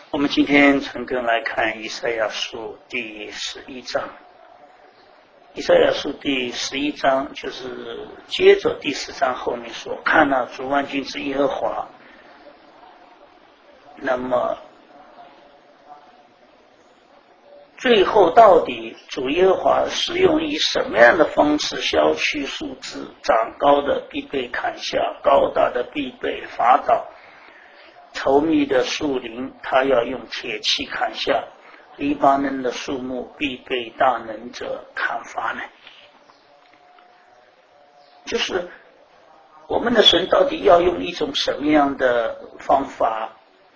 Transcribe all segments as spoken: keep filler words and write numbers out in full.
我们今天陈根来看以赛亚书第十一章。以赛亚书第十一章就是接着第十章后面说，看了主万军之耶和华。那么最后到底主耶和华是用以什么样的方式消去树枝？长高的必被砍下，高大的必被伐倒，稠密的树林他要用铁器砍下，黎巴嫩的树木必被大能者砍伐呢？就是我们的神到底要用一种什么样的方法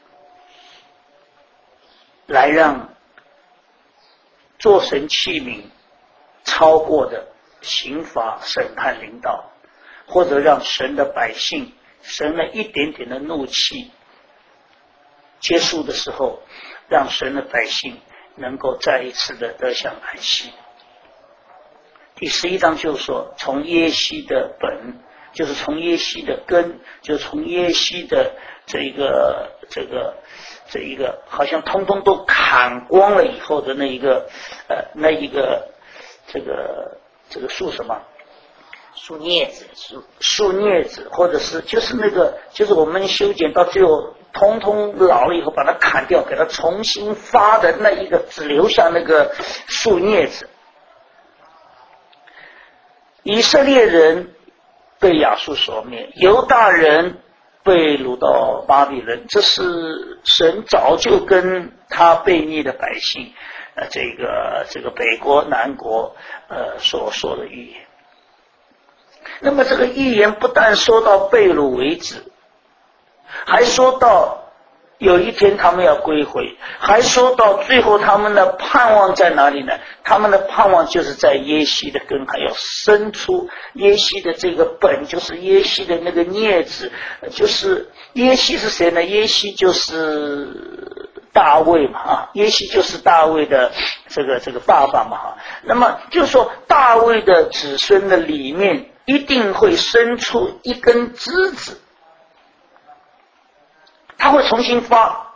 来让做神器皿超过的刑罚审判领导，或者让神的百姓神的一点点的怒气结束的时候，让神的百姓能够再一次的得享安息。第十一章就是说，从耶西的本，就是从耶西的根，就是从耶西的这个这个这一个好像通通都砍光了以后的那一个呃那一个这个这个树什么树镊子树树镊子，或者是就是那个就是我们修剪到最后通通老了以后把它砍掉，给它重新发的那一个只留下那个树镊子。以色列人被亚述所灭，犹大人被掳到巴比伦，这是神早就跟他悖逆的百姓呃这个这个北国南国呃所说的预言。那么这个预言不但说到被掳为止，还说到有一天他们要归回，还说到最后他们的盼望在哪里呢？他们的盼望就是在耶西的根，还要生出耶西的这个本，就是耶西的那个镊子。就是耶西是谁呢？耶西就是大卫嘛，啊，耶西就是大卫的这个这个爸爸嘛，哈。那么就是说，大卫的子孙的里面一定会生出一根枝子，他会重新发，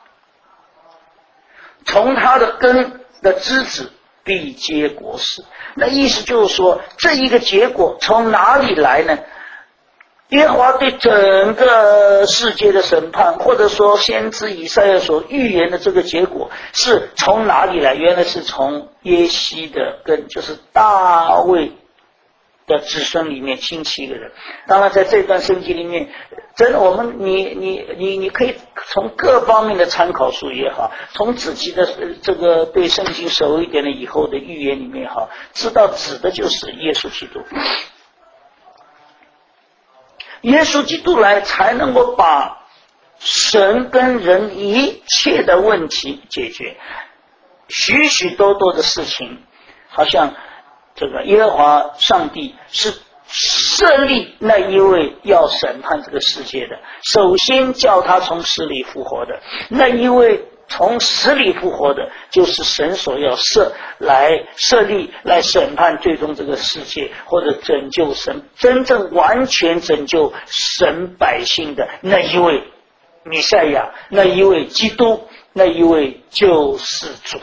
从他的根的枝子必结果实。那意思就是说，这一个结果从哪里来呢？耶和华对整个世界的审判，或者说先知以赛亚所预言的这个结果是从哪里来？原来是从耶西的根，就是大卫的子孙里面兴起一个人。当然在这段圣经里面，真的我们你你你你可以从各方面的参考书也好，从自己的这个对圣经熟一点的以后的预言里面也好，知道指的就是耶稣基督。耶稣基督来才能够把神跟人一切的问题解决。许许多多的事情，好像这个耶和华上帝是设立那一位要审判这个世界的，首先叫他从死里复活的，那一位从死里复活的，就是神所要设来设立来审判最终这个世界，或者拯救神真正完全拯救神百姓的那一位弥赛亚，那一位基督，那一位救世主。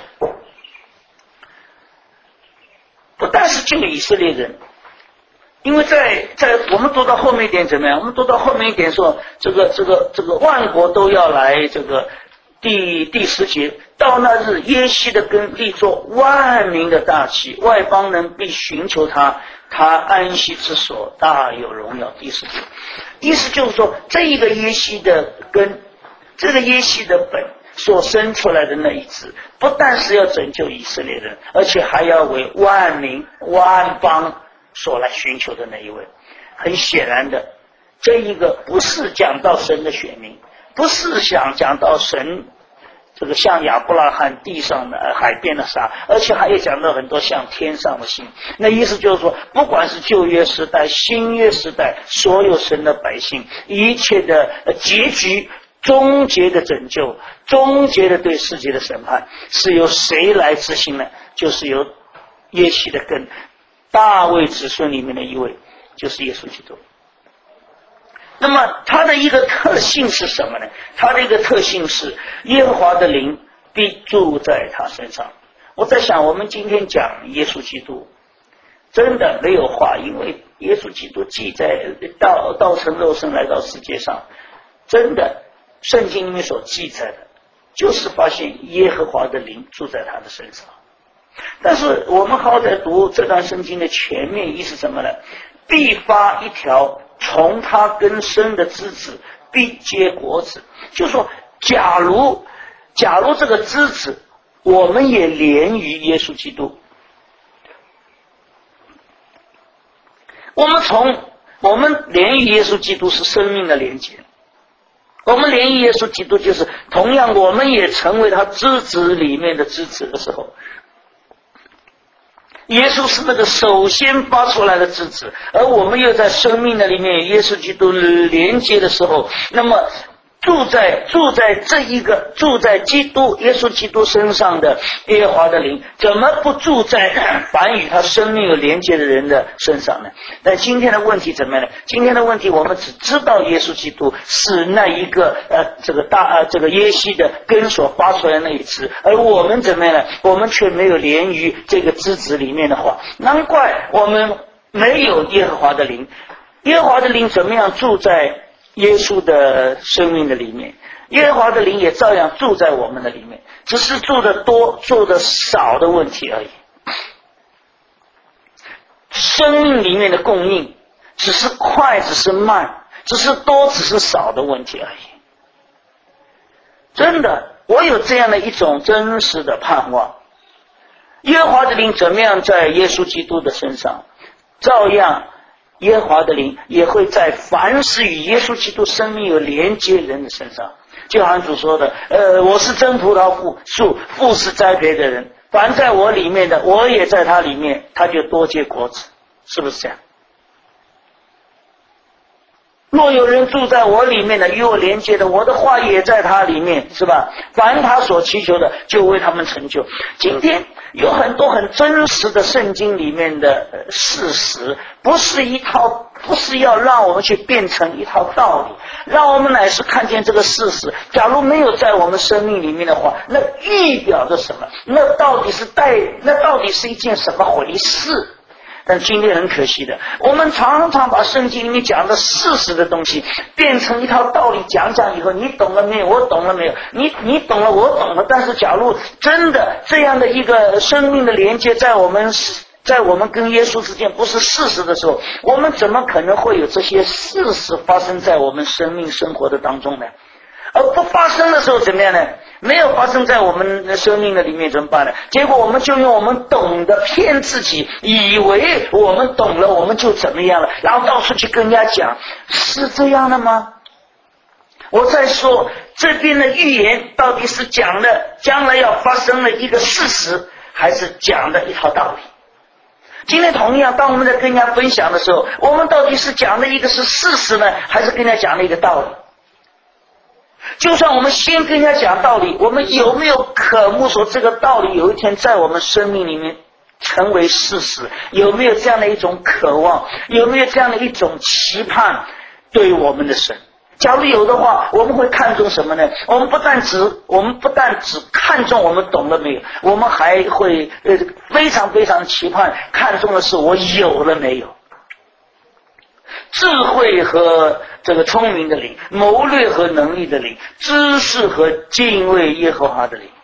不但是救以色列人，因为在在我们读到后面一点怎么样？我们读到后面一点说，这个这个这个万国都要来这个第第十节，到那日耶西的根立作万民的大旗，外邦人必寻求他，他安息之所大有荣耀。第十节意思就是说，这一个耶西的根，这个耶西的本所生出来的那一支，不但是要拯救以色列人，而且还要为万民万邦所来寻求的那一位。很显然的，这一个不是讲到神的选民，不是想讲到神这个像亚伯拉罕地上的海边的沙，而且还有讲到很多像天上的星。那意思就是说，不管是旧约时代新约时代，所有神的百姓一切的结局终结的拯救，终结的对世界的审判，是由谁来执行呢？就是由耶西的根，大卫子孙里面的一位，就是耶稣基督。 那么它的一个特性是什么呢？它的一个特性是耶和华的灵必住在他身上。我在想，我们今天讲耶稣基督真的没有话，因为耶稣基督记载道道成肉身来到世界上，真的圣经里面所记载的就是发现耶和华的灵住在他的身上。但是我们好在读这段圣经的全面意是什么呢？必发一条从他根生的枝子，必结果子。就说假如假如这个枝子我们也连于耶稣基督，我们从我们连于耶稣基督是生命的连接，我们连于耶稣基督就是同样我们也成为他枝子里面的枝子的时候，耶稣是那个首先发出来的枝子，而我们又在生命的里面耶稣基督连接的时候，那么住在住在这一个住在基督耶稣基督身上的耶和华的灵，怎么不住在凡与他生命有连接的人的身上呢？但今天的问题怎么样呢？今天的问题我们只知道耶稣基督是那一个呃这个大呃这个耶西的根所发出来的那一枝，而我们怎么样呢？我们却没有连于这个枝子里面的话，难怪我们没有耶和华的灵。耶和华的灵怎么样住在耶稣的生命的里面？耶和华的灵也照样住在我们的里面，只是住的多住的少的问题而已。生命里面的供应只是快只是慢，只是多只是少的问题而已。真的，我有这样的一种真实的盼望，耶和华的灵怎么样在耶稣基督的身上，照样耶和华的灵也会在凡是与耶稣基督生命有连接人的身上。就好像主说的，呃，我是真葡萄树，父是栽培的人，凡在我里面的，我也在他里面，他就多结果子，是不是这样？若有人住在我里面的，与我连接的，我的话也在他里面，是吧？凡他所祈求的，就为他们成就。今天有很多很真实的圣经里面的事实，不是一套，不是要让我们去变成一套道理，让我们乃是看见这个事实。假如没有在我们生命里面的话，那预表着什么？那到底是带，那到底是一件什么回事？但今天很可惜的，我们常常把圣经里面讲的事实的东西变成一套道理讲讲以后，你懂了没有？我懂了没有？你你懂了，我懂了。但是假如真的这样的一个生命的连接在我们在我们跟耶稣之间不是事实的时候，我们怎么可能会有这些事实发生在我们生命生活的当中呢？而不发生的时候怎么样呢？没有发生在我们的生命的里面怎么办呢？结果我们就用我们懂得骗自己，以为我们懂了我们就怎么样了，然后到处去跟人家讲，是这样的吗？我在说这边的预言到底是讲的将来要发生的一个事实，还是讲的一套道理？今天同样当我们在跟人家分享的时候，我们到底是讲的一个是事实呢，还是跟人家讲的一个道理？就算我们先跟人家讲道理，我们有没有渴慕说这个道理有一天在我们生命里面成为事实？有没有这样的一种渴望？有没有这样的一种期盼对我们的神？假如有的话，我们会看重什么呢？我们不但只我们不但只看重我们懂了没有，我们还会呃非常非常期盼看重的是我有了没有。智慧和这个聪明的灵，谋略和能力的灵，知识和敬畏耶和华的灵。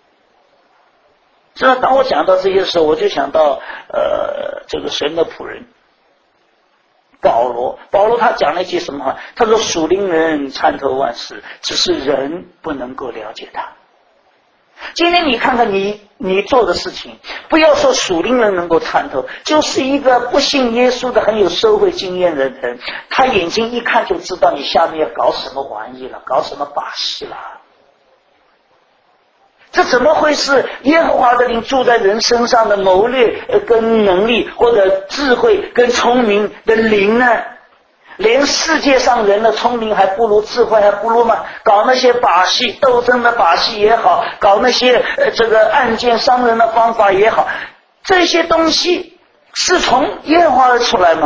知道当我讲到这些时候，我就想到呃这个神的仆人保罗。保罗他讲了一句什么话？他说属灵人参透万事，只是人不能够了解他。今天你看看你你做的事情，不要说属灵人能够参透，就是一个不信耶稣的很有社会经验的人，他眼睛一看就知道你下面要搞什么玩意了，搞什么把戏了。这怎么会是耶和华的灵住在人身上的谋略跟能力，或者智慧跟聪明的灵呢？连世界上人的聪明还不如智慧还不如吗？搞那些把戏斗争的把戏也好，搞那些呃这个暗箭伤人的方法也好，这些东西是从耶和华而出来吗？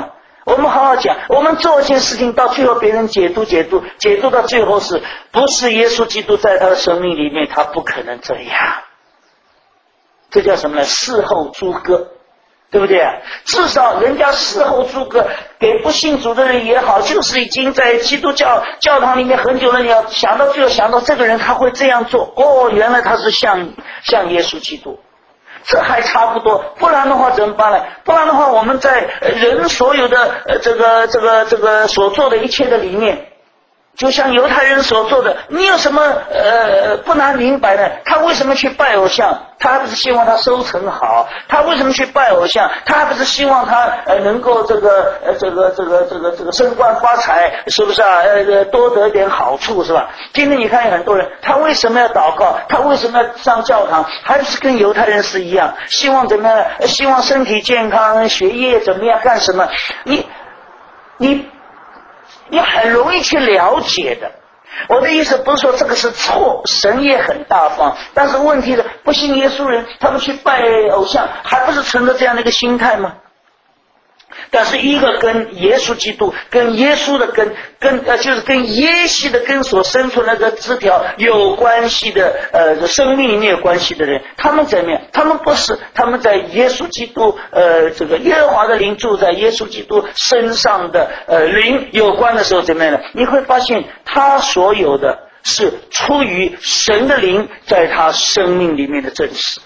我们好好讲，我们做一件事情，到最后别人解读解读解读到最后是不是耶稣基督在他的生命里面，他不可能这样。这叫什么呢？事后诸葛，对不对啊？至少人家事后诸葛给不信主的人也好，就是已经在基督教教堂里面很久了，你要想到最后想到这个人他会这样做，哦，原来他是像像耶稣基督。这还差不多，不然的话怎么办呢？不然的话，我们在人所有的呃这个这个这个所做的一切的里面，就像犹太人所做的，你有什么呃不难明白呢？他为什么去拜偶像？他还不是希望他收成好？他为什么去拜偶像？他还不是希望他呃能够这个呃这个这个这个这个升官发财，是不是啊？呃多得点好处，是吧？今天你看很多人，他为什么要祷告？他为什么要上教堂？还是跟犹太人是一样，希望怎么样？希望身体健康，学业怎么样？干什么？你你你很容易去了解的。我的意思不是说这个是错，神也很大方，但是问题是不信耶稣人他们去拜偶像，还不是存着这样的一个心态吗？但是一个跟耶稣基督跟耶稣的根跟呃就是跟耶西的根所生出那个枝条有关系的呃生命里面有关系的人，他们怎么样？他们不是，他们在耶稣基督呃这个耶和华的灵住在耶稣基督身上的呃灵有关的时候怎么样呢？你会发现他所有的是出于神的灵在他生命里面的真实。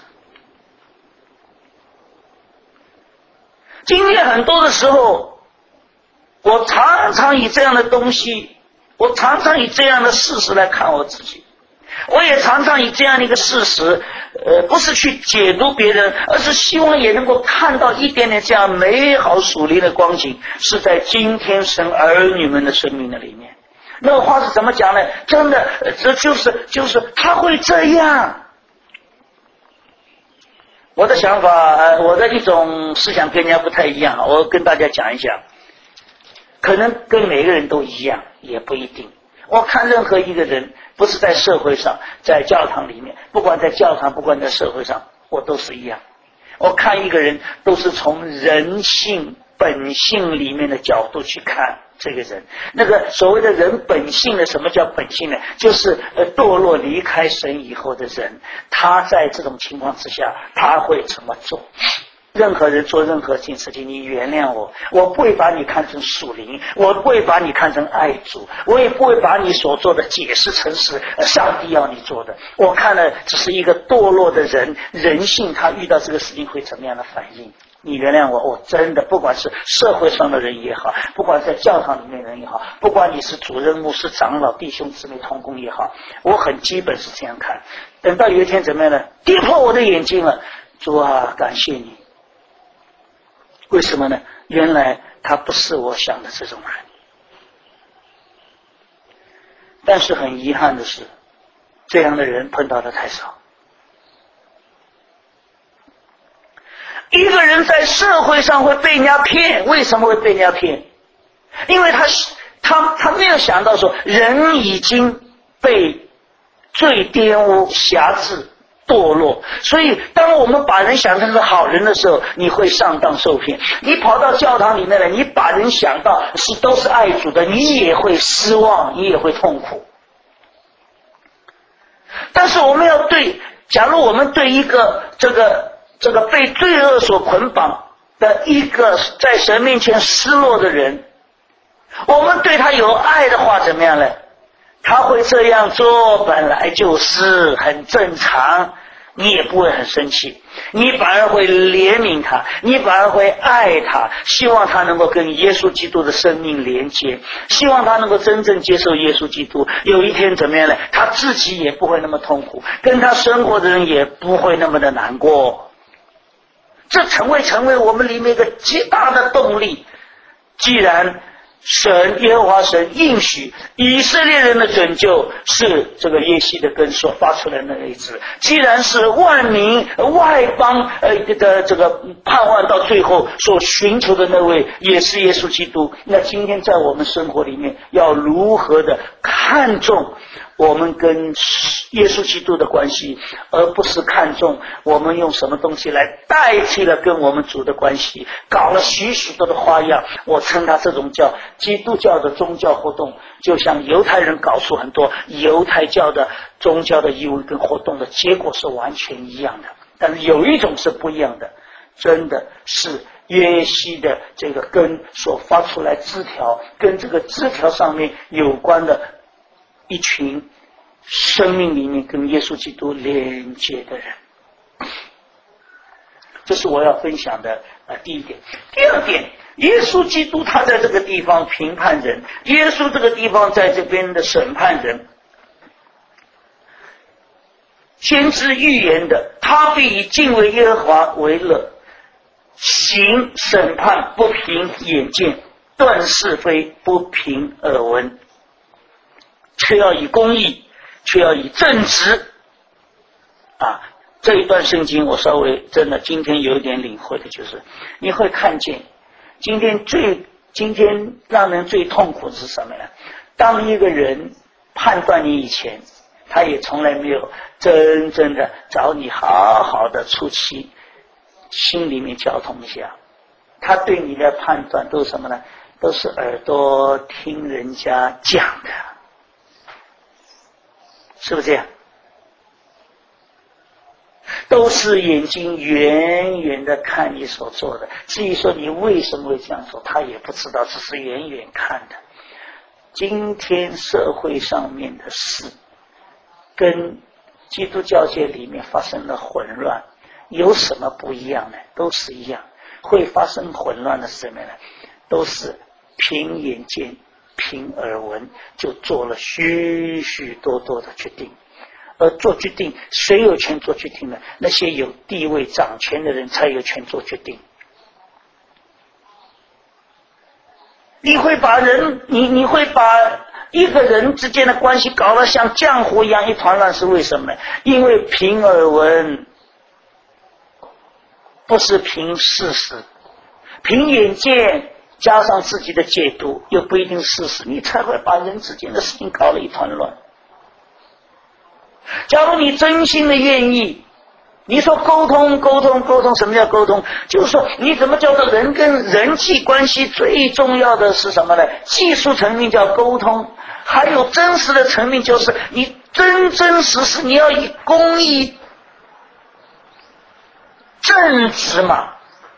今天很多的时候，我常常以这样的东西，我常常以这样的事实来看我自己，我也常常以这样的一个事实，呃，不是去解读别人，而是希望也能够看到一点点这样美好属灵的光景，是在今天神儿女们的生命的里面。那个话是怎么讲呢？真的，这就是就是他会这样。我的想法，呃，我的一种思想跟人家不太一样，我跟大家讲一讲，可能跟每个人都一样，也不一定。我看任何一个人，不是在社会上，在教堂里面，不管在教堂，不管在社会上，我都是一样。我看一个人，都是从人性本性里面的角度去看这个人。那个所谓的人本性的，什么叫本性呢？就是呃堕落离开神以后的人，他在这种情况之下他会怎么做。任何人做任何件事情，你原谅我，我不会把你看成属灵，我不会把你看成爱主，我也不会把你所做的解释成是上帝要你做的。我看了只是一个堕落的人，人性他遇到这个事情会怎么样的反应。你原谅我，我真的不管是社会上的人也好，不管在教堂里面的人也好，不管你是主任牧师长老弟兄姊妹同工也好，我很基本是这样看。等到有一天怎么样呢？跌破我的眼睛了，主啊，感谢你。为什么呢？原来他不是我想的这种人。但是很遗憾的是，这样的人碰到的太少。一个人在社会上会被人家骗，为什么会被人家骗？因为他他他没有想到说，人已经被罪玷污、辖制、堕落，所以当我们把人想成是好人的时候，你会上当受骗。你跑到教堂里面来，你把人想到是都是爱主的，你也会失望，你也会痛苦。但是我们要对，假如我们对一个这个这个被罪恶所捆绑的一个在神面前失落的人，我们对他有爱的话怎么样呢？他会这样做本来就是很正常，你也不会很生气，你反而会怜悯他，你反而会爱他，希望他能够跟耶稣基督的生命连接，希望他能够真正接受耶稣基督。有一天怎么样呢？他自己也不会那么痛苦，跟他生活的人也不会那么的难过。这成为成为我们里面一个极大的动力。既然神耶和华神应许以色列人的拯救是这个耶西的根所发出来的那一支，既然是万民外邦呃的这个盼望到最后所寻求的那位也是耶稣基督，那今天在我们生活里面要如何的看重我们跟耶稣基督的关系，而不是看重我们用什么东西来代替了跟我们主的关系，搞了许许多的花样。我称它这种叫基督教的宗教活动，就像犹太人搞出很多犹太教的宗教的义务跟活动的结果是完全一样的，但是有一种是不一样的，真的是约西的这个根所发出来枝条，跟这个枝条上面有关的一群生命里面跟耶稣基督连接的人。这是我要分享的、呃、第一点。第二点，耶稣基督他在这个地方评判人，耶稣这个地方在这边的审判人。先知预言的，他必以敬畏耶和华为乐，行审判不凭眼见，断是非不凭耳闻，却要以公义，却要以正直。啊，这一段圣经我稍微真的今天有一点领会的，就是你会看见今天最今天让人最痛苦的是什么呢？当一个人判断你以前，他也从来没有真正的找你好好的出气，心里面交通一下，他对你的判断都是什么呢？都是耳朵听人家讲的，是不是这样？都是眼睛远远的看你所做的，至于说你为什么会这样做，他也不知道，只是远远看的。今天社会上面的事跟基督教界里面发生了混乱，有什么不一样呢？都是一样。会发生混乱的是什么呢？都是凭眼见凭耳闻就做了许许多多的决定。而做决定，谁有权做决定呢？那些有地位掌权的人才有权做决定。你会把人你你会把一个人之间的关系搞得像浆糊一样一团乱，是为什么呢？因为凭耳闻，不是凭事实，凭眼见加上自己的解读，又不一定事实，你才会把人之间的事情搞得一团乱。假如你真心的愿意，你说沟通沟通沟通，什么叫沟通？就是说你怎么叫做人跟人际关系最重要的是什么呢？技术层面叫沟通，还有真实的层面，就是你真真实实你要以公义正直嘛。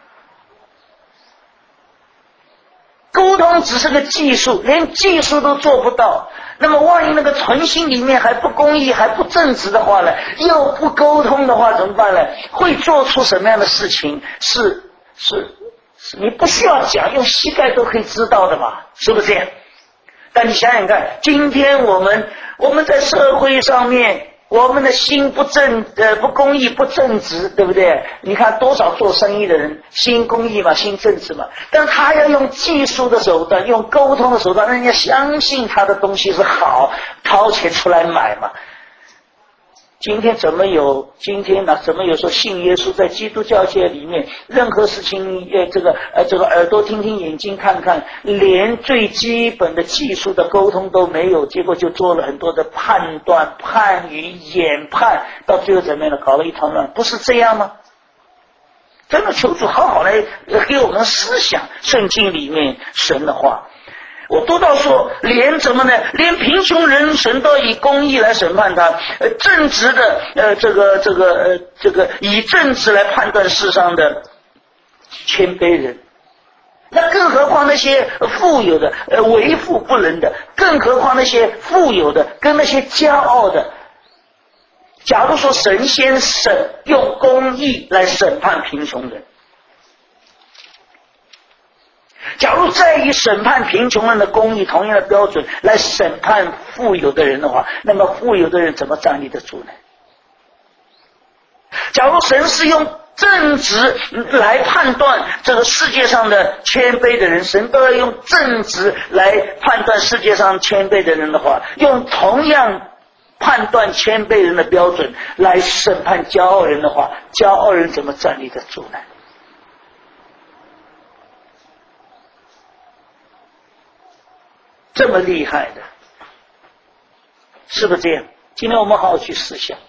沟通只是个技术，连技术都做不到，那么万一那个存心里面还不公义还不正直的话呢，又不沟通的话怎么办呢？会做出什么样的事情？是是是你不需要讲，用膝盖都可以知道的嘛，是不是这样？但你想想看，今天我们我们在社会上面，我们的心不正呃不公义不正直，对不对？你看多少做生意的人心公义嘛，心正直嘛，但他要用技术的手段，用沟通的手段，让人家相信他的东西是好，掏钱出来买嘛。今天怎么有今天呢？怎么有说信耶稣在基督教界里面，任何事情呃这个呃这个耳朵听听，眼睛看看，连最基本的技术的沟通都没有，结果就做了很多的判断、判语、研判，到最后怎么样呢？搞了一团乱，不是这样吗？真的求主好好来给我们思想圣经里面神的话。我读到说，连怎么呢？连贫穷人神都以公义来审判他，呃，正直的，呃，这个这个呃这个以正直来判断世上的谦卑人。那更何况那些富有的，呃，为富不仁的，更何况那些富有的跟那些骄傲的。假如说神先审用公义来审判贫穷人，假如再以审判贫穷人的公义同样的标准来审判富有的人的话，那么富有的人怎么站立得住呢？假如神是用正直来判断这个世界上的谦卑的人，神都要用正直来判断世界上谦卑的人的话，用同样判断谦卑人的标准来审判骄傲人的话，骄傲人怎么站立得住呢？这么厉害的是不是这样？今天我们好好去思想。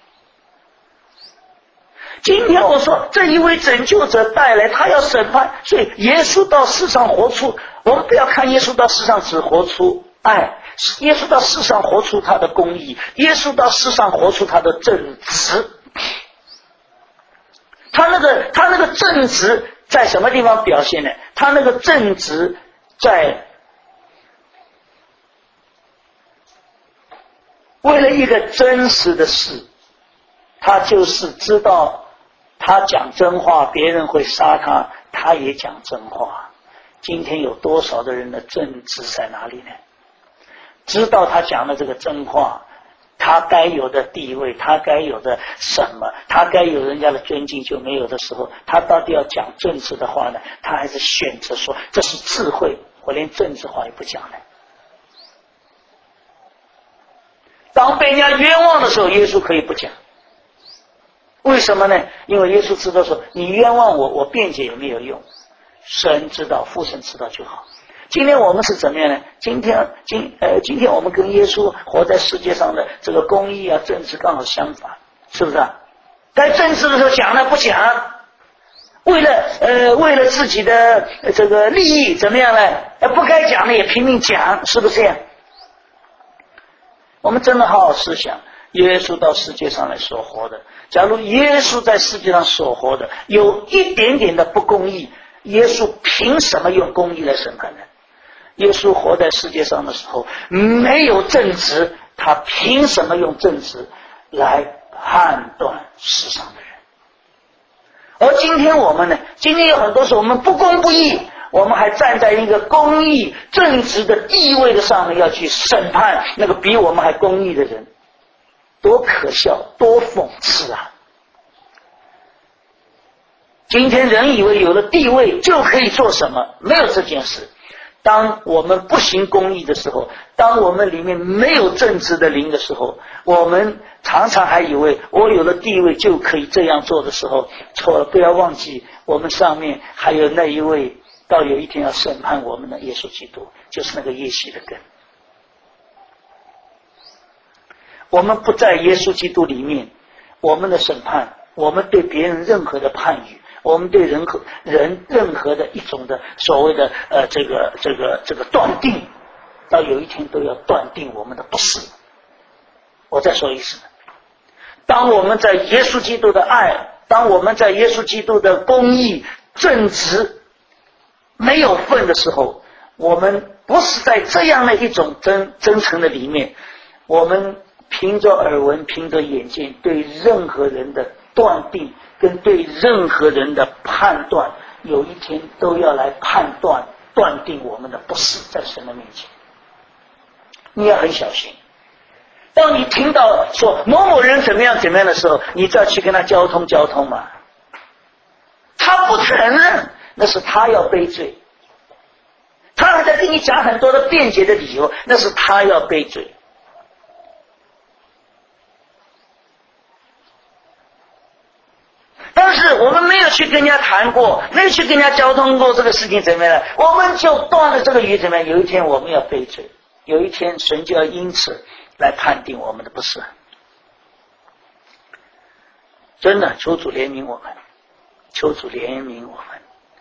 今天我说这一位拯救者带来，他要审判，所以耶稣到世上活出，我们不要看耶稣到世上只活出爱，耶稣到世上活出他的公义，耶稣到世上活出他的正直。他那个他那个正直在什么地方表现呢？他那个正直在为了一个真实的事，他就是知道他讲真话别人会杀他，他也讲真话。今天有多少的人的正直在哪里呢？知道他讲的这个真话，他该有的地位，他该有的什么，他该有人家的尊敬就没有的时候，他到底要讲正直的话呢？他还是选择说这是智慧，我连正直话也不讲了。当被人家冤枉的时候，耶稣可以不讲。为什么呢？因为耶稣知道说你冤枉我，我辩解也没有用，神知道，父神知道就好。今天我们是怎么样呢？今天今呃，今天我们跟耶稣活在世界上的这个公义啊、正直刚好相反，是不是啊？该正直的时候讲了不讲，为了呃为了自己的这个利益怎么样呢？呃不该讲的也拼命讲，是不是这样？我们真的好好思想，耶稣到世界上来所活的，假如耶稣在世界上所活的有一点点的不公义，耶稣凭什么用公义来审判呢？耶稣活在世界上的时候没有正直，他凭什么用正直来判断世上的人？而今天我们呢？今天有很多时候我们不公不义，我们还站在一个公义正直的地位的上面要去审判那个比我们还公义的人，多可笑，多讽刺啊！今天人以为有了地位就可以做什么，没有这件事。当我们不行公义的时候，当我们里面没有正直的灵的时候，我们常常还以为我有了地位就可以这样做的时候，错了。不要忘记我们上面还有那一位到有一天要审判我们的耶稣基督，就是那个耶西的根。我们不在耶稣基督里面，我们的审判，我们对别人任何的判语，我们对人和人任何的一种的所谓的呃这个这个这个断定，到有一天都要断定我们的不是。我再说一次，当我们在耶稣基督的爱，当我们在耶稣基督的公义正直没有份的时候，我们不是在这样的一种真真诚的里面，我们凭着耳闻，凭着眼见，对任何人的断定跟对任何人的判断，有一天都要来判断断定我们的不是，在神的面前你要很小心。当你听到说某某人怎么样怎么样的时候，你就要去跟他交通交通嘛。他不承认，那是他要背罪，他还在跟你讲很多的辩解的理由，那是他要背罪。但是我们没有去跟人家谈过，没有去跟人家交通过这个事情怎么样，我们就断了这个鱼怎么样？有一天我们要背罪，有一天神就要因此来判定我们的不是。真的，求主怜悯我们，求主怜悯我们。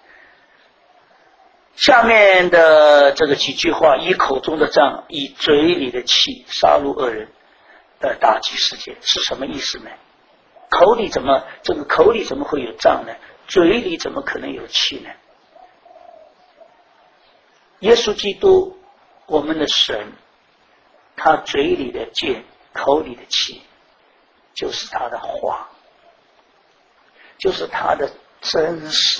下面的这个几句话，以口中的杖，以嘴里的气杀戮恶人的打击世界，是什么意思呢？口里怎么这个口里怎么会有杖呢？嘴里怎么可能有气呢？耶稣基督，我们的神，他嘴里的剑，口里的气，就是他的话，就是他的真实。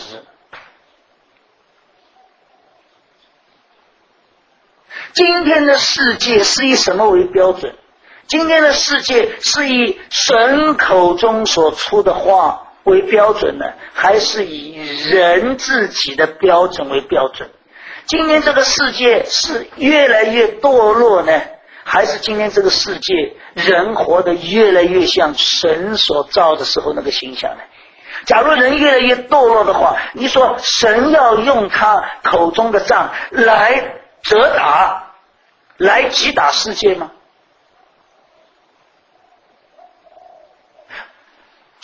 今天的世界是以什么为标准？今天的世界是以神口中所出的话为标准呢，还是以人自己的标准为标准？今天这个世界是越来越堕落呢，还是今天这个世界人活得越来越像神所造的时候那个形象呢？假如人越来越堕落的话，你说神要用他口中的杖来责打，来击打世界吗？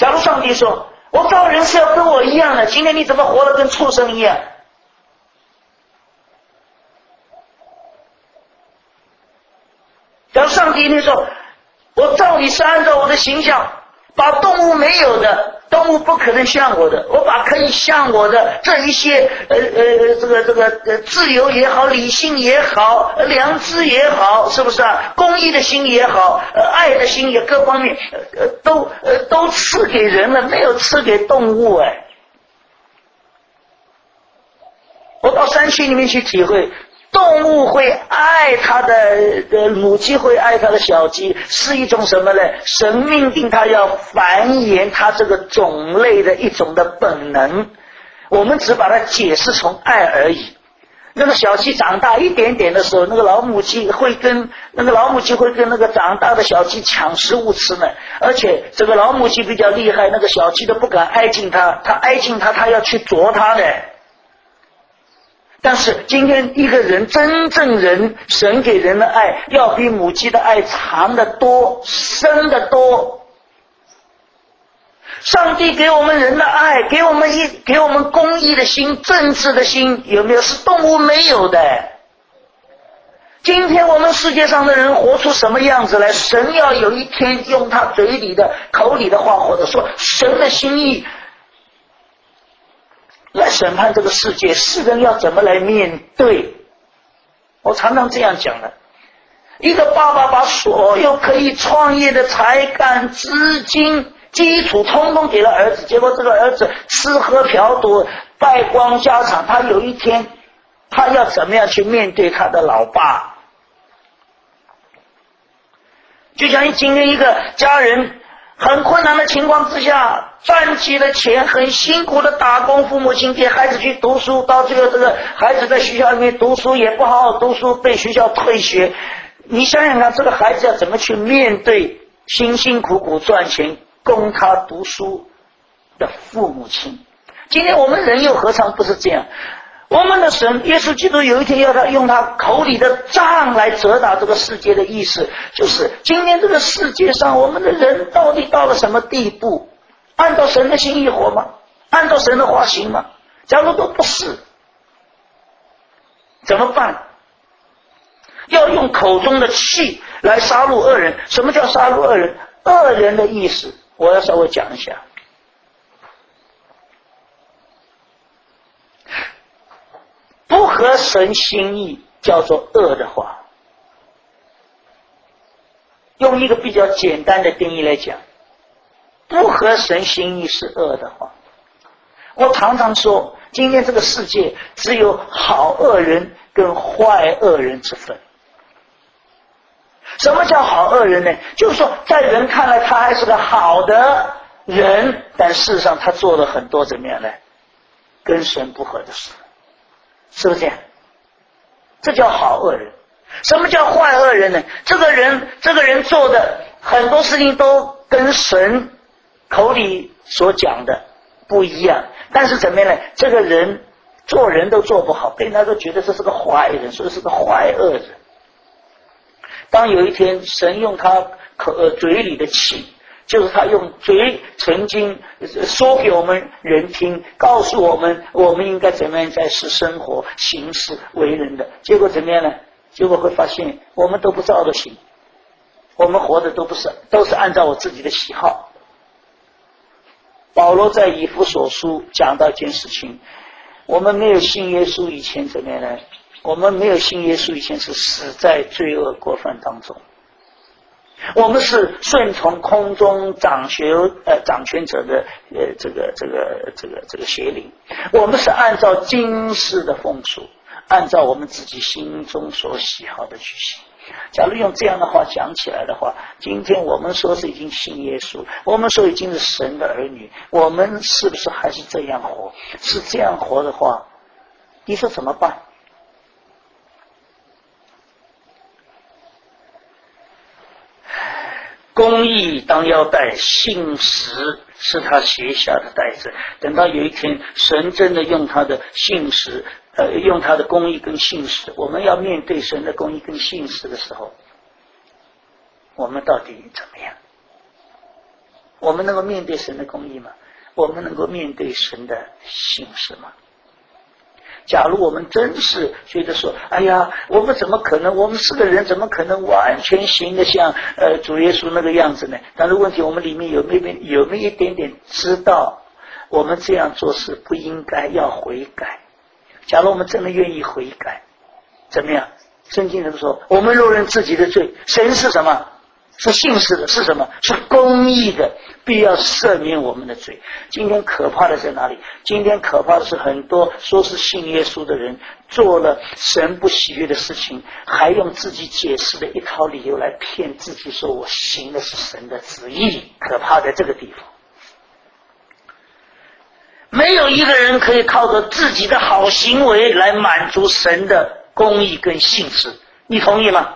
假如上帝说我造人是要跟我一样的，今天你怎么活得跟畜生一样？假如上帝你说我造你是按照我的形象，把动物没有的，动物不可能像我的，我把可以像我的这一些呃呃这个这个呃自由也好，理性也好，良知也好，是不是啊？公益的心也好，呃爱的心也各方面呃都呃都赐给人了，没有赐给动物哎。我到山区里面去体会，动物会爱它的呃母鸡，会爱它的小鸡，是一种什么呢？神命定它要繁衍它这个种类的一种的本能，我们只把它解释成爱而已。那个小鸡长大一点点的时候，那个老母鸡会跟那个老母鸡会跟那个长大的小鸡抢食物吃呢，而且这个老母鸡比较厉害，那个小鸡都不敢挨近它，它挨近它，它要去啄它的。但是今天一个人真正人，神给人的爱要比母鸡的爱长得多，深得多。上帝给我们人的爱，给我们一给我们公义的心，正直的心，有没有？是动物没有的。今天我们世界上的人活出什么样子来？神要有一天用他嘴里的口里的话，或者说神的心意来审判这个世界，世人要怎么来面对？我常常这样讲的，一个爸爸把所有可以创业的才干、资金、基础通通给了儿子，结果这个儿子吃喝嫖赌，败光家产，他有一天他要怎么样去面对他的老爸？就像今天一个家人很困难的情况之下，赚起了钱，很辛苦的打工，父母亲给孩子去读书，到最后这个孩子在学校里面读书也不好好读书，被学校退学。你想想看，这个孩子要怎么去面对辛辛苦苦赚钱供他读书的父母亲？今天我们人又何尝不是这样？我们的神耶稣基督有一天要他用他口里的杖来责打这个世界的意思，就是今天这个世界上我们的人到底到了什么地步？按照神的心意活吗？按照神的话行吗？假如都不是，怎么办？要用口中的气来杀戮恶人。什么叫杀戮恶人？恶人的意思我要稍微讲一下。不合神心意叫做恶的话，用一个比较简单的定义来讲，不合神心意是恶的话。我常常说，今天这个世界只有好恶人跟坏恶人之分。什么叫好恶人呢？就是说在人看来他还是个好的人，但事实上他做了很多怎么样呢？跟神不合的事，是不是这样？这叫好恶人。什么叫坏恶人呢？这个人这个人做的很多事情都跟神口里所讲的不一样，但是怎么样呢？这个人做人都做不好，被人家都觉得这是个坏人，说是个坏恶人。当有一天神用他口、呃、嘴里的气，就是他用嘴曾经说给我们人听，告诉我们我们应该怎么样在世生活、行事、为人的，结果怎么样呢？结果会发现我们都不照着行，我们活的都不是都是按照我自己的喜好。保罗在以弗所书讲到一件事情，我们没有信耶稣以前怎么样呢？我们没有信耶稣以前是死在罪恶过犯当中，我们是顺从空中掌权呃掌权者的呃这个这个这个这个邪灵，我们是按照今世的风俗，按照我们自己心中所喜好的去行。假如用这样的话讲起来的话，今天我们说是已经信耶稣，我们说已经是神的儿女，我们是不是还是这样活？是这样活的话，你说怎么办？公义当腰带，信实是他鞋下的带子。等到有一天神真的用他的信实呃，用他的公义跟信实，我们要面对神的公义跟信实的时候，我们到底怎么样？ 我们能够面对神的公义吗？我们能够面对神的信实吗？假如我们真是觉得说，哎呀，我们怎么可能，我们四个人怎么可能完全行得像呃主耶稣那个样子呢？但是问题，我们里面有没有有没有一点点知道，我们这样做是不应该，要悔改。假如我们真的愿意悔改，怎么样？圣经人说，我们若认自己的罪，神是什么？是信实的，是什么？是公义的，必要赦免我们的罪。今天可怕的在哪里？今天可怕的是很多说是信耶稣的人做了神不喜悦的事情，还用自己解释的一套理由来骗自己，说我行的是神的旨意。可怕在这个地方，没有一个人可以靠着自己的好行为来满足神的公义跟信实，你同意吗？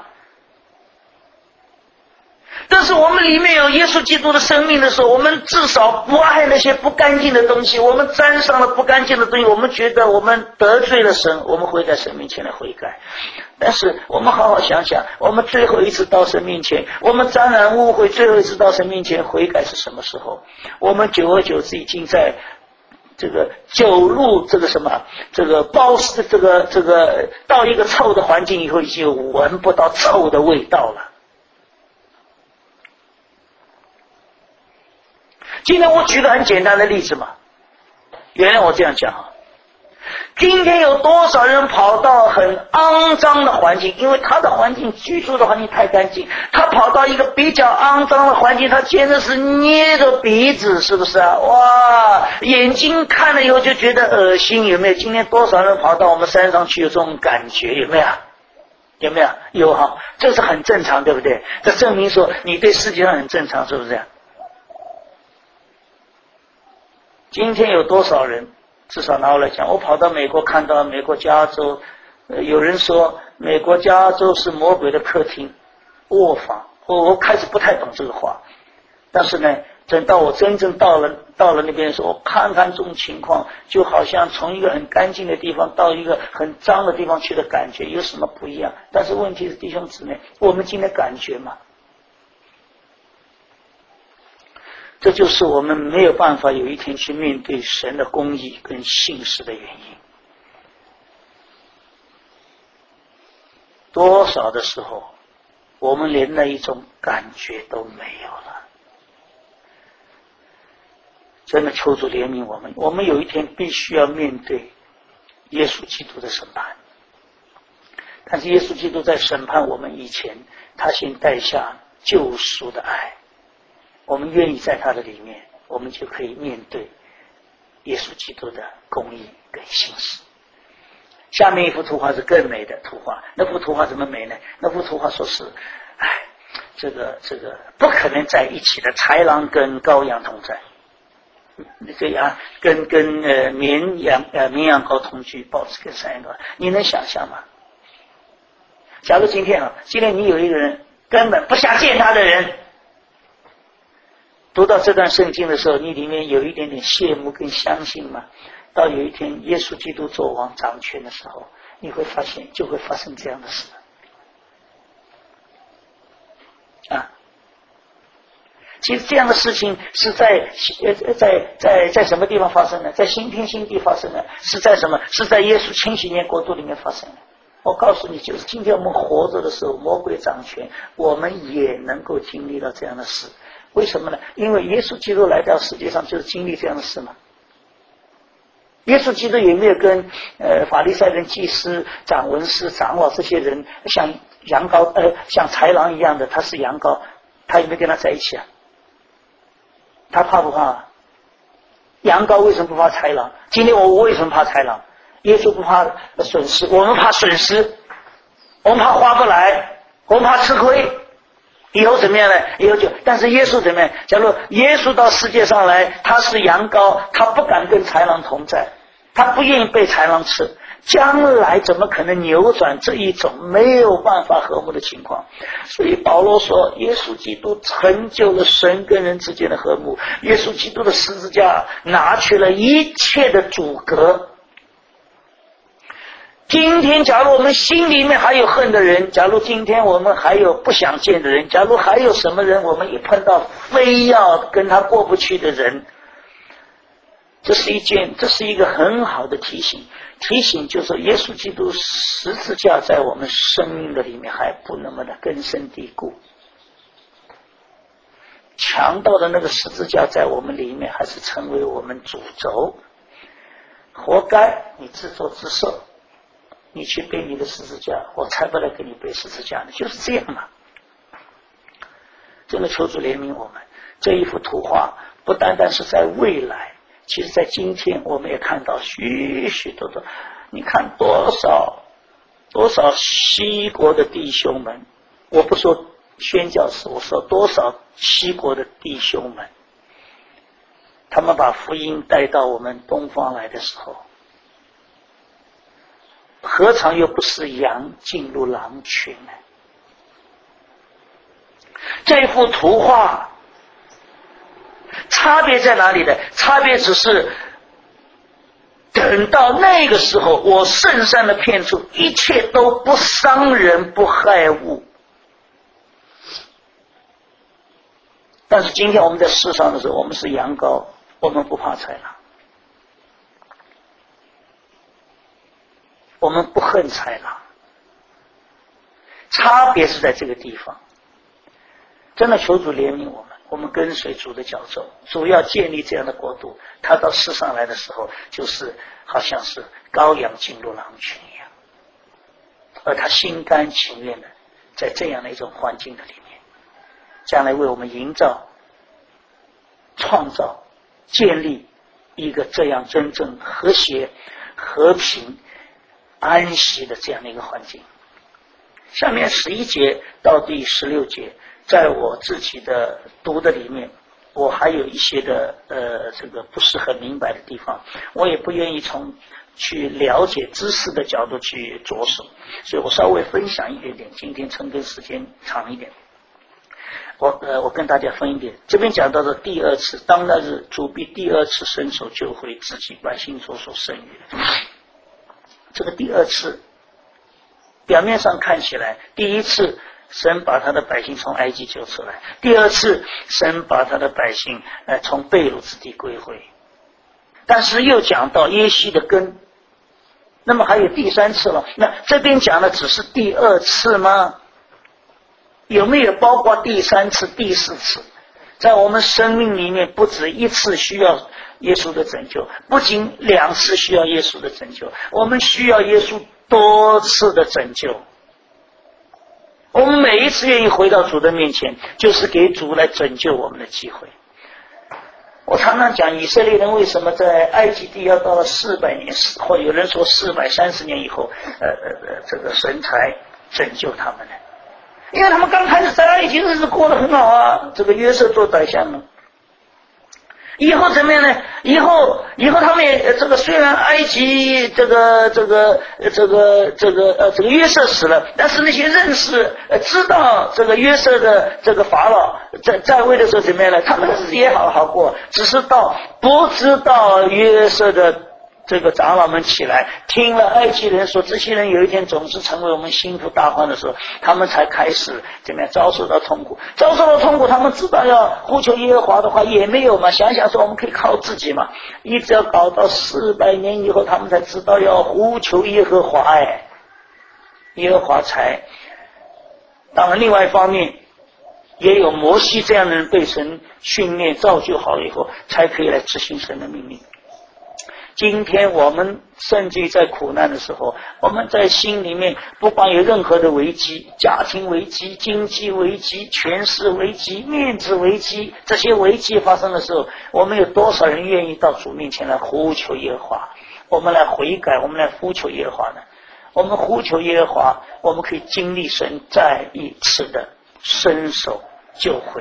但是我们里面有耶稣基督的生命的时候，我们至少不爱那些不干净的东西，我们沾上了不干净的东西，我们觉得我们得罪了神，我们会在神面前来悔改。但是我们好好想想，我们最后一次到神面前，我们沾染污秽最后一次到神面前悔改是什么时候？我们久而久之已经在这个走入这个什么这个包这个这个到一个臭的环境以后，已经闻不到臭的味道了。今天我举个很简单的例子嘛，原谅我这样讲啊。今天有多少人跑到很肮脏的环境，因为他的环境居住的环境太干净，他跑到一个比较肮脏的环境，他简直是捏着鼻子，是不是啊？哇，眼睛看了以后就觉得恶心，有没有？今天多少人跑到我们山上去有这种感觉，有没有？有没有？有哈，这是很正常，对不对？这证明说你对世界上很正常，是不是这样？今天有多少人，至少拿我来讲，我跑到美国看到美国加州，呃、有人说美国加州是魔鬼的客厅卧房，我我开始不太懂这个话，但是呢，等到我真正到了到了那边的时候，我看看这种情况，就好像从一个很干净的地方到一个很脏的地方去的感觉有什么不一样？但是问题是，弟兄姊妹，我们今天感觉嘛，这就是我们没有办法有一天去面对神的公义跟信实的原因。多少的时候，我们连那一种感觉都没有了。真的求主怜悯我们，我们有一天必须要面对耶稣基督的审判。但是耶稣基督在审判我们以前，他先带下救赎的爱。我们愿意在他的里面，我们就可以面对耶稣基督的公义跟信实。下面一幅图画是更美的图画，那幅图画怎么美呢？那幅图画说是，哎，这个这个不可能在一起的豺狼跟羔羊同在，这样跟跟呃绵羊呃绵羊羔同居，豹子跟山羊羔，你能想象吗？假如今天啊，今天你有一个人根本不想见他的人。读到这段圣经的时候，你里面有一点点羡慕跟相信吗？到有一天耶稣基督做王掌权的时候，你会发现就会发生这样的事啊。其实这样的事情是在呃在在在什么地方发生的？在新天新地发生的，是在什么？是在耶稣千禧年国度里面发生的。我告诉你，就是今天我们活着的时候，魔鬼掌权，我们也能够经历到这样的事。为什么呢？因为耶稣基督来到世界上就是经历这样的事嘛。耶稣基督有没有跟呃法利赛人、祭司、长文士、长老这些人像羊羔呃像豺狼一样的？他是羊羔，他有没有跟他在一起啊？他怕不怕？羊羔为什么不怕豺狼？今天我为什么怕豺狼？耶稣不怕损失，我们怕损失，我们怕划不来，我们怕吃亏。以后怎么样呢？以后就，但是耶稣怎么样？假如耶稣到世界上来，他是羊羔，他不敢跟豺狼同在，他不愿意被豺狼吃。将来怎么可能扭转这一种没有办法和睦的情况？所以保罗说，耶稣基督成就了神跟人之间的和睦。耶稣基督的十字架拿去了一切的阻隔。 今天假如我们心里面还有恨的人，假如今天我们还有不想见的人，假如还有什么人我们一碰到非要跟他过不去的人，这是一件这是一个很好的提醒。提醒就是说耶稣基督十字架在我们生命的里面还不那么的根深蒂固，强盗的那个十字架在我们里面还是成为我们主轴，活该你自作自受，你去背你的十字架，我才不来给你背十字架呢，就是这样嘛。真的求主怜悯我们，这一幅图画不单单是在未来，其实在今天我们也看到许许多多，你看多少多少西国的弟兄们，我不说宣教士，我说多少西国的弟兄们，他们把福音带到我们东方来的时候，何尝又不是羊进入狼群呢？这幅图画差别在哪里呢？差别只是等到那个时候，我圣善的骗出，一切都不伤人不害物。但是今天我们在世上的时候，我们是羊羔，我们不怕豺狼，我们不恨豺狼，差别是在这个地方。真的求主怜悯我们，我们跟随主的脚走，主要建立这样的国度，他到世上来的时候，就是好像是羔羊进入狼群一样，而他心甘情愿的在这样的一种环境的里面，将来为我们营造、创造、建立一个这样真正和谐、和平、安息的这样的一个环境。下面十一节到第十六节，在我自己的读的里面，我还有一些的呃这个不是很明白的地方，我也不愿意从去了解知识的角度去着手，所以我稍微分享一点点，今天撑根时间长一点。我呃，我跟大家分一点，这边讲到的第二次，当那日主必第二次伸手救回自己百姓所所剩余的。这个第二次，表面上看起来，第一次神把他的百姓从埃及救出来，第二次神把他的百姓呃从被掳之地归回，但是又讲到耶西的根，那么还有第三次了。那这边讲的只是第二次吗？有没有包括第三次、第四次？在我们生命里面，不止一次需要耶稣的拯救，不仅两次需要耶稣的拯救，我们需要耶稣多次的拯救。我们每一次愿意回到主的面前，就是给主来拯救我们的机会。我常常讲，以色列人为什么在埃及地要到了四百年，或有人说四百三十年以后，呃呃这个神才拯救他们呢？因为他们刚开始在埃及日子过得很好啊，这个约瑟做宰相了。以后怎么样呢？以后以后他们也这个虽然埃及这个这个这个这个呃这个约瑟死了，但是那些认识呃知道这个约瑟的这个法老在在位的时候怎么样呢？他们日子也好好过，只是到不知道约瑟的这个长老们起来听了埃及人说这些人有一天总是成为我们心腹大患的时候，他们才开始怎么样遭受到痛苦。遭受到痛苦，他们知道要呼求耶和华的话也没有嘛，想想说我们可以靠自己嘛，一直要搞到四百年以后，他们才知道要呼求耶和华。哎，耶和华才。当然另外一方面也有摩西这样的人被神训练造就好了以后，才可以来执行神的命令。今天我们甚至于在苦难的时候，我们在心里面不管有任何的危机，家庭危机、经济危机、权势危机、面子危机，这些危机发生的时候，我们有多少人愿意到主面前来呼求耶和华，我们来悔改，我们来呼求耶和华呢？我们呼求耶和华，我们可以经历神再一次的伸手救回。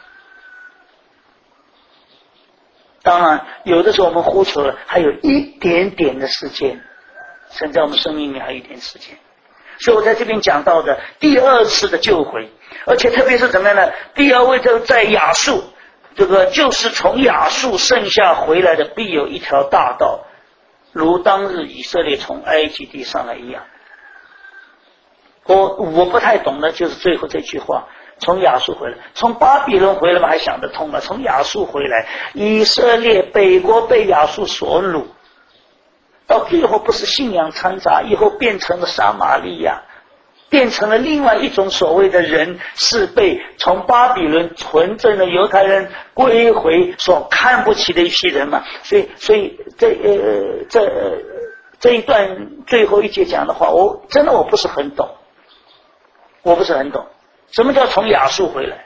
当然有的时候我们呼求了还有一点点的时间，神在我们生命里面还有一点时间。所以我在这边讲到的第二次的救回，而且特别是怎么样呢？第二位就在亚述，这个就是从亚述剩下回来的必有一条大道， 如当日以色列从埃及地上来一样。我我不太懂的就是最后这句话，从亚述回来，从巴比伦回来嘛还想得通嘛，从亚述回来，以色列北国被亚述所掳，到最后不是信仰掺杂，以后变成了撒玛利亚，变成了另外一种所谓的人，是被从巴比伦纯正的犹太人归回所看不起的一批人嘛。所以所以这呃这呃这一段最后一节讲的话，我真的我不是很懂，我不是很懂什么叫从亚述回来。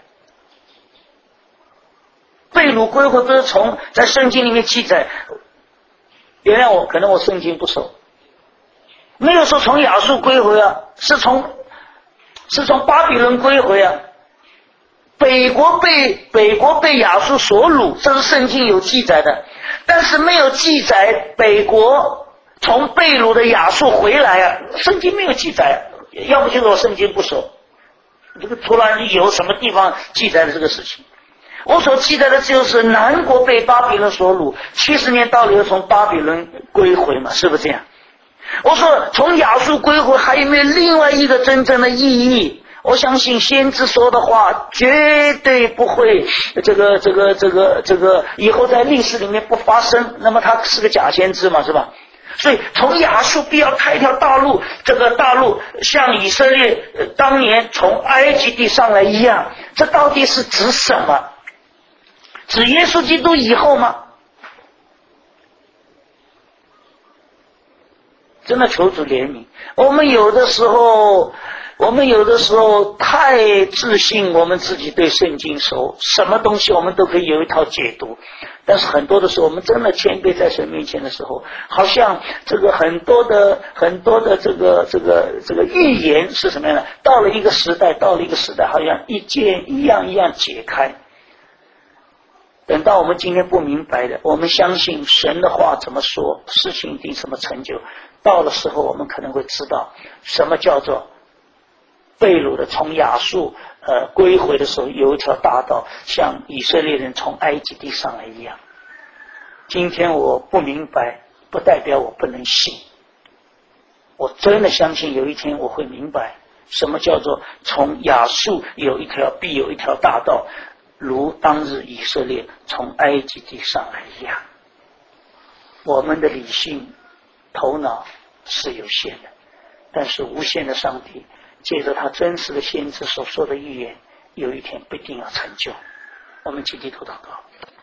被掳归回不是从在圣经里面记载，原谅我，可能我圣经不熟，没有说从亚述归回啊，是从是从巴比伦归回啊。北国被北国被亚述所掳，这是圣经有记载的，但是没有记载北国从被掳的亚述回来啊，圣经没有记载，要不就是我圣经不熟，这个突然有什么地方记载了这个事情。我所记载的就是南国被巴比伦所掳，七十年到了又从巴比伦归回嘛，是不是这样？我说从亚述归回还有没有另外一个真正的意义？我相信先知说的话绝对不会这个这个这个这个以后在历史里面不发生，那么他是个假先知嘛，是吧？所以从亚述必要开一条大路，这个大路像以色列、呃、当年从埃及地上来一样，这到底是指什么？指耶稣基督以后吗？真的求主怜悯。我们有的时候我们有的时候太自信，我们自己对圣经熟，什么东西我们都可以有一套解读。但是很多的时候我们真的谦卑在神面前的时候，好像这个很多的很多的这个这个这个预言是什么样的，到了一个时代到了一个时代好像一件一样一样解开。等到我们今天不明白的，我们相信神的话怎么说，事情一定怎么成就，到了时候我们可能会知道什么叫做被掳的从亚述呃归回的时候有一条大道，像以色列人从埃及地上来一样。今天我不明白不代表我不能信，我真的相信有一天我会明白什么叫做从亚述有一条必有一条大道，如当日以色列从埃及地上来一样。我们的理性头脑是有限的，但是无限的上帝借着他真实的先知所说的预言，有一天必定要成就。我们集体祷告。